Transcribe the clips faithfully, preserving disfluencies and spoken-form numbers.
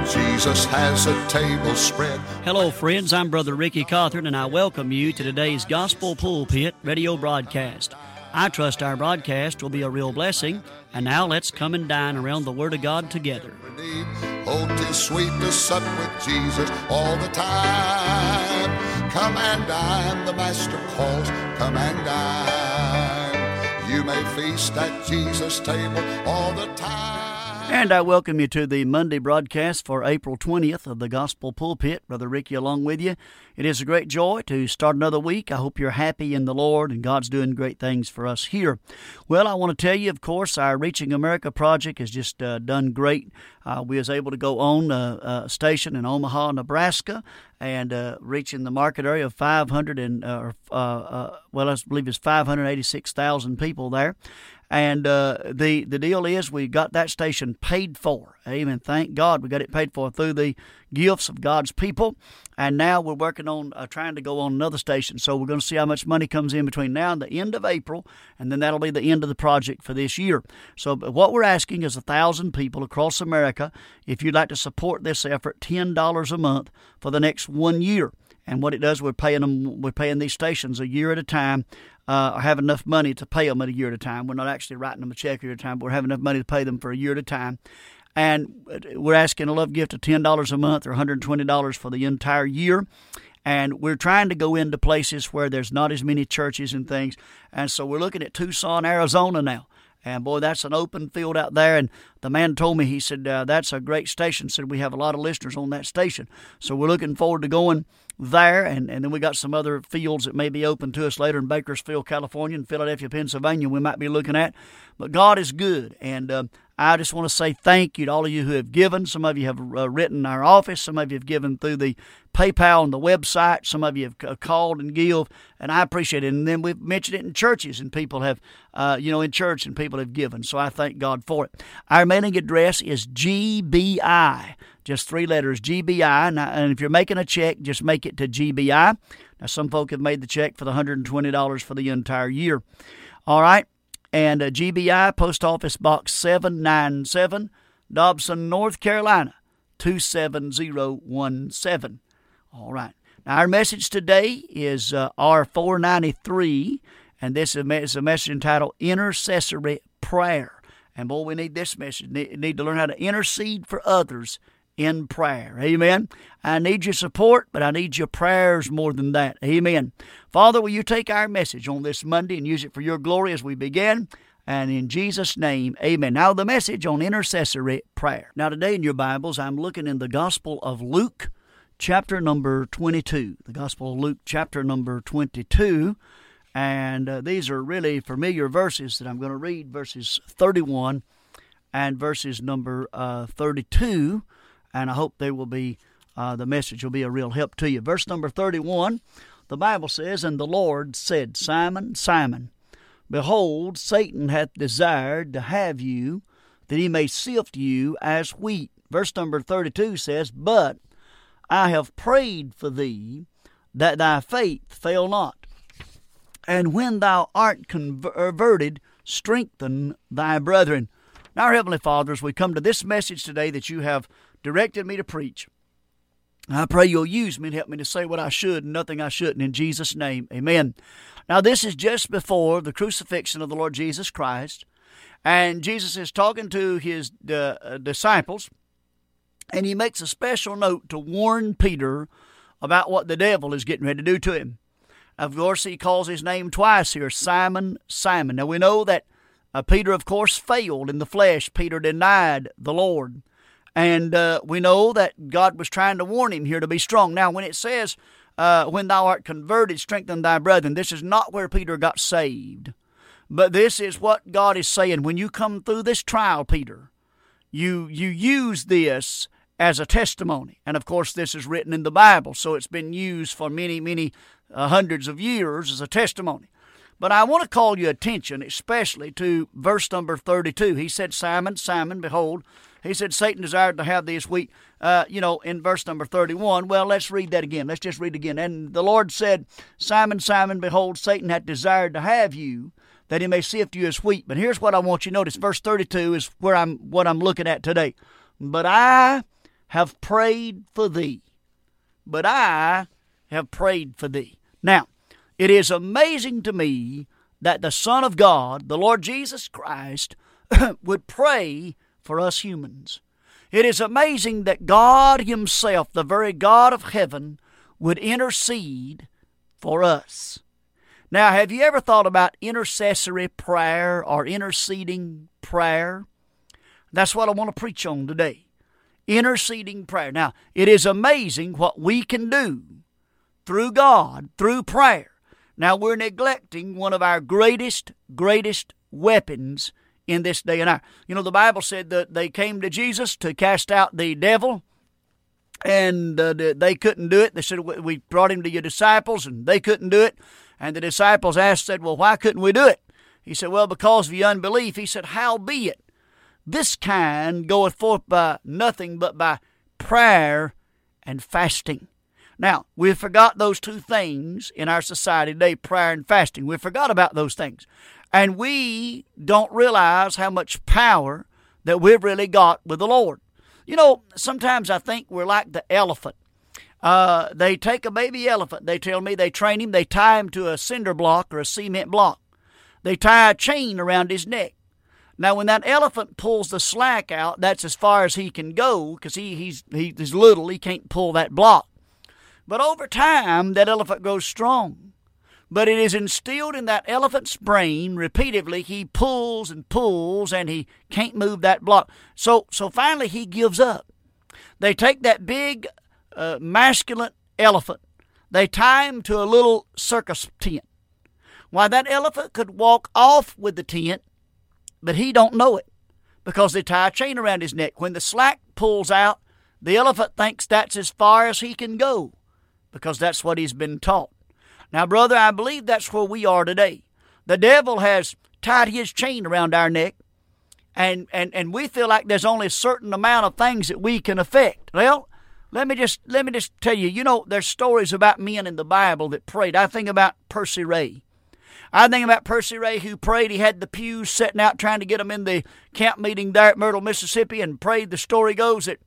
Jesus has a table spread. Hello, friends. I'm Brother Ricky Cawthorn, and I welcome you to today's Gospel Pulpit radio broadcast. I trust our broadcast will be a real blessing. And now let's come and dine around the Word of God together. Oh, 'tis sweet to sup with Jesus all the time. Come and dine, the Master calls. Come and dine. You may feast at Jesus' table all the time. And I welcome you to the Monday broadcast for April twentieth of the Gospel Pulpit. Brother Ricky along with you. It is a great joy to start another week. I hope you're happy in the Lord and God's doing great things for us here. Well, I want to tell you, of course, our Reaching America project has just uh, done great. Uh, we was able to go on a, a station in Omaha, Nebraska, and uh, reaching the market area of five hundred and uh, uh, uh, well, I believe it's five hundred eighty-six thousand people there. And uh, the the deal is we got that station paid for. Amen. Thank God we got it paid for through the gifts of God's people. And now we're working on uh, trying to go on another station. So we're going to see how much money comes in between now and the end of April. And then that'll be the end of the project for this year. So what we're asking is a thousand people across America, if you'd like to support this effort, ten dollars a month for the next one year. And what it does, we're paying them, we're paying these stations a year at a time, uh, or have enough money to pay them at a year at a time. We're not actually writing them a check at a time, but we're having enough money to pay them for a year at a time. And we're asking a love gift of ten dollars a month or one hundred twenty dollars for the entire year. And we're trying to go into places where there's not as many churches and things. And so we're looking at Tucson, Arizona now. And, boy, that's an open field out there. And the man told me, he said, uh, that's a great station. Said we have a lot of listeners on that station. So we're looking forward to going there. And, and then we got some other fields that may be open to us later in Bakersfield, California, and Philadelphia, Pennsylvania we might be looking at. But God is good. And uh, I just want to say thank you to all of you who have given. Some of you have uh, written our office. Some of you have given through the PayPal and the website. Some of you have uh, called and give, and I appreciate it. And then we've mentioned it in churches, and people have, uh, you know, in church, and people have given. So I thank God for it. Our mailing address is G B I, just three letters, G B I. Now, and if you're making a check, just make it to G B I. Now, some folk have made the check for the one hundred twenty dollars for the entire year. All right. And uh, G B I, Post Office Box seven ninety-seven, Dobson, North Carolina, two seven zero one seven. All right. Now, our message today is uh, R four ninety-three, and this is a message entitled Intercessory Prayer. And, boy, we need this message. We need to learn how to intercede for others in prayer. Amen. I need your support, but I need your prayers more than that. Amen. Father, will you take our message on this Monday and use it for your glory as we begin? And in Jesus' name, amen. Now the message on intercessory prayer. Now today in your Bibles, I'm looking in the Gospel of Luke, chapter number twenty-two. The Gospel of Luke, chapter number twenty-two. And uh, these are really familiar verses that I'm going to read, verses thirty-one and verses number uh, thirty-two. And I hope they will be, uh, the message will be a real help to you. Verse number thirty-one, the Bible says, And the Lord said, Simon, Simon, behold, Satan hath desired to have you, that he may sift you as wheat. Verse number thirty-two says, But I have prayed for thee, that thy faith fail not. And when thou art converted, strengthen thy brethren. Now, our Heavenly Father, as we come to this message today that you have directed me to preach, I pray you'll use me and help me to say what I should and nothing I shouldn't. In Jesus' name, amen. Now, this is just before the crucifixion of the Lord Jesus Christ, and Jesus is talking to his uh, disciples, and he makes a special note to warn Peter about what the devil is getting ready to do to him. Of course, he calls his name twice here, Simon, Simon. Now, we know that uh, Peter, of course, failed in the flesh. Peter denied the Lord. And uh, we know that God was trying to warn him here to be strong. Now, when it says, uh, when thou art converted, strengthen thy brethren, this is not where Peter got saved. But this is what God is saying. When you come through this trial, Peter, you you use this as a testimony. And, of course, this is written in the Bible, so it's been used for many, many uh, hundreds of years as a testimony. But I want to call your attention especially to verse number thirty-two. He said, Simon, Simon, behold, he said, Satan desired to have thee as wheat. Uh, you know, in verse number thirty-one, well, let's read that again. Let's just read again. And the Lord said, Simon, Simon, behold, Satan hath desired to have you, that he may sift you as wheat. But here's what I want you to notice. Verse thirty-two is where I'm what I'm looking at today. But I have prayed for thee, but I have prayed for thee. Now, it is amazing to me that the Son of God, the Lord Jesus Christ, would pray for us humans. It is amazing that God Himself, the very God of heaven, would intercede for us. Now, have you ever thought about intercessory prayer or interceding prayer? That's what I want to preach on today. Interceding prayer. Now, it is amazing what we can do through God, through prayer. Now, we're neglecting one of our greatest, greatest weapons in this day and hour. You know, the Bible said that they came to Jesus to cast out the devil, and uh, they couldn't do it. They said, we brought him to your disciples, and they couldn't do it. And the disciples asked, said, well, why couldn't we do it? He said, well, because of your unbelief. He said, howbeit, this kind goeth forth by nothing but by prayer and fasting. Now, we forgot those two things in our society today, prayer and fasting. We forgot about those things. And we don't realize how much power that we've really got with the Lord. You know, sometimes I think we're like the elephant. Uh, they take a baby elephant, they tell me, they train him, they tie him to a cinder block or a cement block. They tie a chain around his neck. Now, when that elephant pulls the slack out, that's as far as he can go, because he, he's, he, he's little, he can't pull that block. But over time, that elephant grows strong. But it is instilled in that elephant's brain repeatedly. He pulls and pulls, and he can't move that block. So, so finally, he gives up. They take that big uh, masculine elephant. They tie him to a little circus tent. Why, that elephant could walk off with the tent, but he don't know it because they tie a chain around his neck. When the slack pulls out, the elephant thinks that's as far as he can go because that's what he's been taught. Now, brother, I believe that's where we are today. The devil has tied his chain around our neck, and, and, and we feel like there's only a certain amount of things that we can affect. Well, let me just let me just tell you, you know, there's stories about men in the Bible that prayed. I think about Percy Ray. I think about Percy Ray who prayed. He had the pews setting out trying to get them in the camp meeting there at Myrtle, Mississippi, and prayed. The story goes that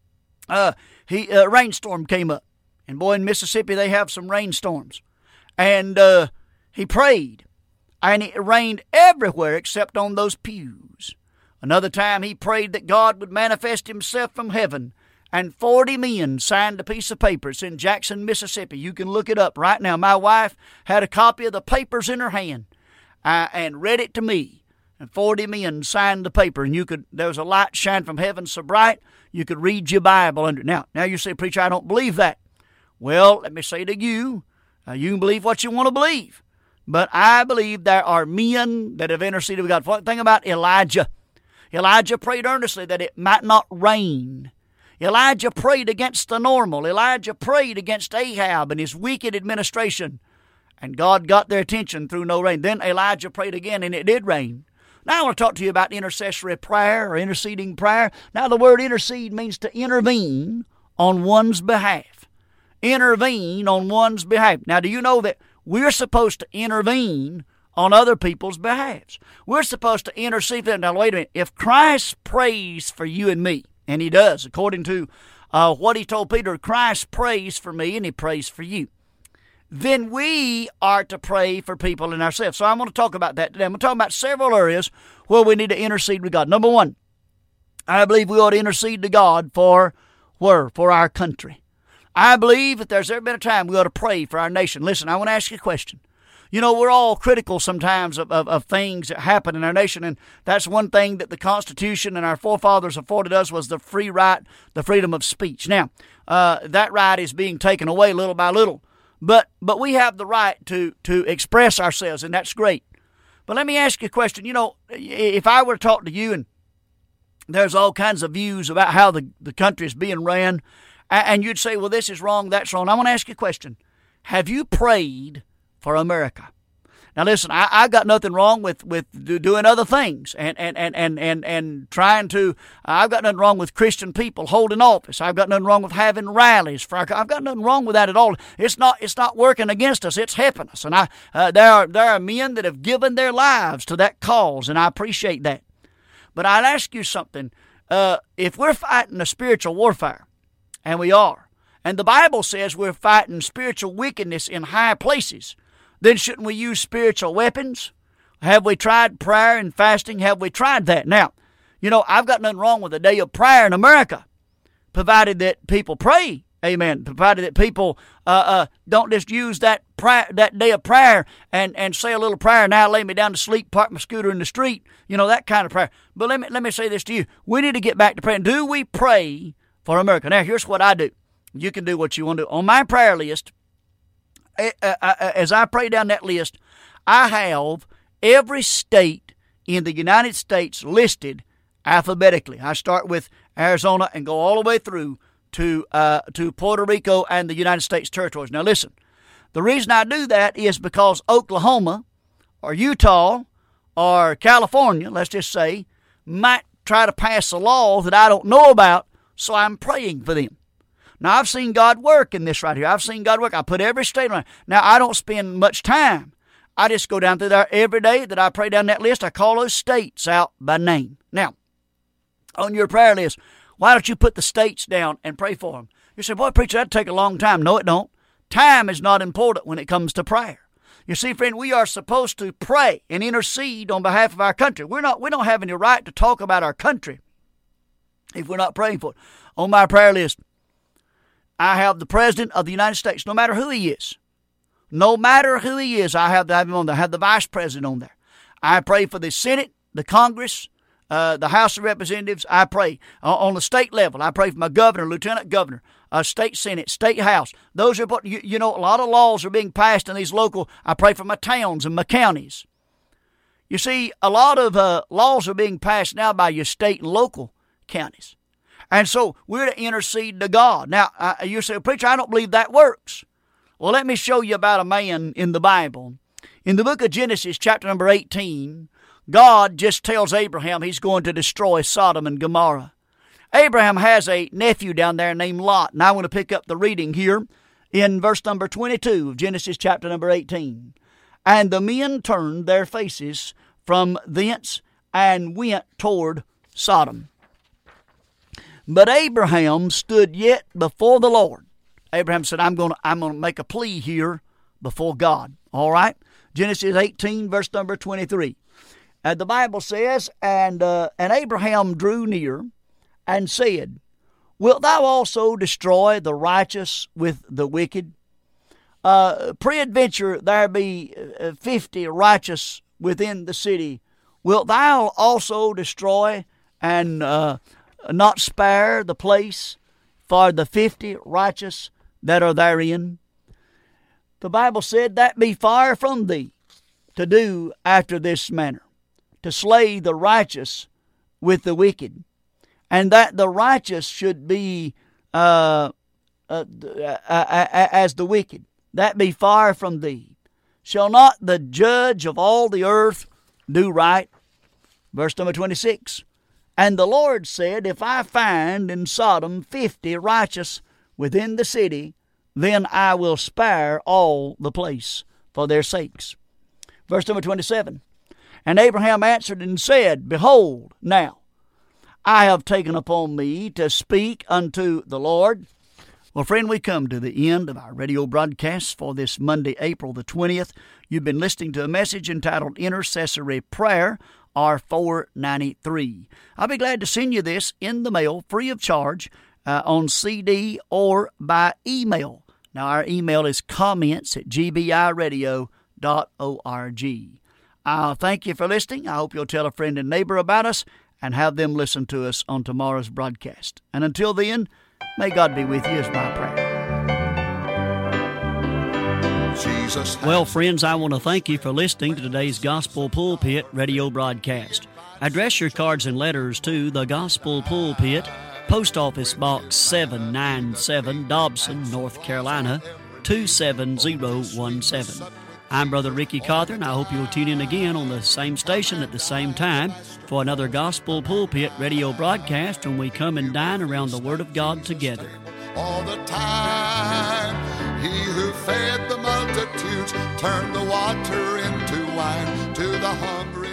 uh, he a uh, rainstorm came up. And boy, in Mississippi, they have some rainstorms. And uh, he prayed, and it rained everywhere except on those pews. Another time he prayed that God would manifest Himself from heaven, and forty men signed a piece of paper. It's in Jackson, Mississippi. You can look it up right now. My wife had a copy of the papers in her hand uh, and read it to me. And forty men signed the paper, and you could. There was a light shine from heaven so bright you could read your Bible under it. Now, now you say, preacher, I don't believe that. Well, let me say to you, Uh, you can believe what you want to believe. But I believe there are men that have interceded with God. Think about Elijah. Elijah prayed earnestly that it might not rain. Elijah prayed against the normal. Elijah prayed against Ahab and his wicked administration. And God got their attention through no rain. Then Elijah prayed again, and it did rain. Now I want to talk to you about intercessory prayer or interceding prayer. Now the word intercede means to intervene on one's behalf. Intervene on one's behalf. Now, do you know that we're supposed to intervene on other people's behalves? We're supposed to intercede for them. Now, wait a minute. If Christ prays for you and me, and He does, according to uh, what He told Peter, Christ prays for me and He prays for you, then we are to pray for people and ourselves. So I'm going to talk about that today. I'm going to talk about several areas where we need to intercede with God. Number one, I believe we ought to intercede to God for where? For our country. I believe if there's ever been a time we ought to pray for our nation. Listen, I want to ask you a question. You know, we're all critical sometimes of, of, of things that happen in our nation, and that's one thing that the Constitution and our forefathers afforded us was the free right, the freedom of speech. Now, uh, that right is being taken away little by little, but but we have the right to, to express ourselves, and that's great. But let me ask you a question. You know, if I were to talk to you, and there's all kinds of views about how the, the country is being ran, and you'd say, well, this is wrong, that's wrong. I want to ask you a question. Have you prayed for America? Now, listen, I, I got nothing wrong with, with doing other things and, and, and, and, and, and trying to, I've got nothing wrong with Christian people holding office. I've got nothing wrong with having rallies for our, I've got nothing wrong with that at all. It's not, it's not working against us. It's helping us. And I, uh, there are, there are men that have given their lives to that cause, and I appreciate that. But I'll ask you something. Uh, if we're fighting a spiritual warfare, And we are. And the Bible says we're fighting spiritual wickedness in high places. Then shouldn't we use spiritual weapons? Have we tried prayer and fasting? Have we tried that? Now, you know, I've got nothing wrong with a day of prayer in America, provided that people pray. Amen. Provided that people uh, uh, don't just use that prayer, that day of prayer and, and say a little prayer, now lay me down to sleep, park my scooter in the street, you know, that kind of prayer. But let me let me say this to you. We need to get back to praying. Do we pray for America? Now, here's what I do. You can do what you want to do. On my prayer list, as I pray down that list, I have every state in the United States listed alphabetically. I start with Arizona and go all the way through to uh, to Puerto Rico and the United States territories. Now listen, the reason I do that is because Oklahoma or Utah or California, let's just say, might try to pass a law that I don't know about, so I'm praying for them. Now, I've seen God work in this right here. I've seen God work. I put every state on. Now, I don't spend much time. I just go down through there every day that I pray down that list. I call those states out by name. Now, on your prayer list, why don't you put the states down and pray for them? You say, boy, preacher, that'd take a long time. No, it don't. Time is not important when it comes to prayer. You see, friend, we are supposed to pray and intercede on behalf of our country. We're not, we don't have any right to talk about our country if we're not praying for it. On my prayer list, I have the President of the United States, no matter who he is. No matter who he is, I have, to have him on there. I have the Vice President on there. I pray for the Senate, the Congress, uh, the House of Representatives. I pray uh, on the state level. I pray for my governor, lieutenant governor, uh, state Senate, state House. Those are, you, you know, a lot of laws are being passed in these local. I pray for my towns and my counties. You see, a lot of uh, laws are being passed now by your state and local counties. And so we're to intercede to God. Now, uh, you say, preacher, I don't believe that works. Well, let me show you about a man in the Bible. In the book of Genesis, chapter number eighteen, God just tells Abraham he's going to destroy Sodom and Gomorrah. Abraham has a nephew down there named Lot. And I want to pick up the reading here in verse number twenty-two of Genesis chapter number eighteen. And the men turned their faces from thence and went toward Sodom. But Abraham stood yet before the Lord. Abraham said, I'm going to I'm going to make a plea here before God. All right? Genesis eighteen, verse number twenty-three. And the Bible says, And uh, and Abraham drew near and said, Wilt thou also destroy the righteous with the wicked? Uh, peradventure there be uh, fifty righteous within the city. Wilt thou also destroy and uh, not spare the place for the fifty righteous that are therein? The Bible said, That be far from thee to do after this manner, to slay the righteous with the wicked, and that the righteous should be uh, uh, uh, uh, as the wicked. That be far from thee. Shall not the judge of all the earth do right? Verse number twenty-six. And the Lord said, If I find in Sodom fifty righteous within the city, then I will spare all the place for their sakes. Verse number twenty-seven. And Abraham answered and said, Behold, now, I have taken upon me to speak unto the Lord. Well, friend, we come to the end of our radio broadcast for this Monday, April the twentieth. You've been listening to a message entitled Intercessory Prayer, R four ninety-three. I'll be glad to send you this in the mail free of charge uh, on C D or by email. Now, our email is comments at g b i radio dot org. Uh, thank you for listening. I hope you'll tell a friend and neighbor about us and have them listen to us on tomorrow's broadcast. And until then, may God be with you is my prayer. Jesus. Well, friends, I want to thank you for listening to today's Gospel Pulpit radio broadcast. Address your cards and letters to the Gospel Pulpit, Post Office Box seven ninety-seven, Dobson, North Carolina, two seven zero one seven. I'm Brother Ricky Cawthorn. I hope you'll tune in again on the same station at the same time for another Gospel Pulpit radio broadcast when we come and dine around the Word of God together. All the time, he who fed the multitudes turned the water into wine to the hungry.